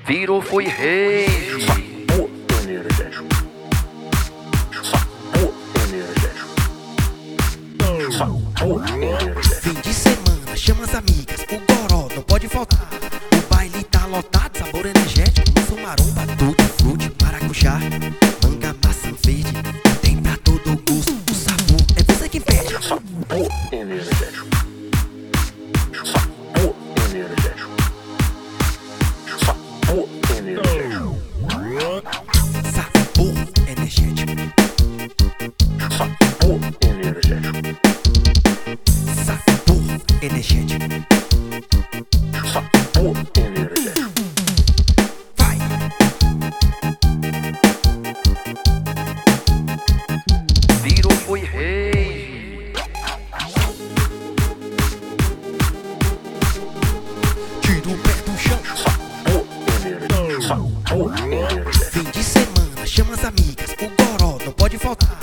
Virou foi rage. Sabor energético. Sabor energético. Sabor energético. Fim de semana, chama as amigas, o goró não pode faltar. O baile tá lotado, sabor energético. Uso maromba, tudo, fruta, maracujá, manga, maçã verde. Tem pra todo gosto, o sabor é você quem pede. Sabor energético. Sabor energético. Sabor energético. Sabor energético. Sabor energético. Sabor energético. Sabor energético. Vai! Virou foi rage. Tira o pé do chão. Sabor energético. Sabor energético. Fim de semana, chama as amigas, o goró não pode faltar.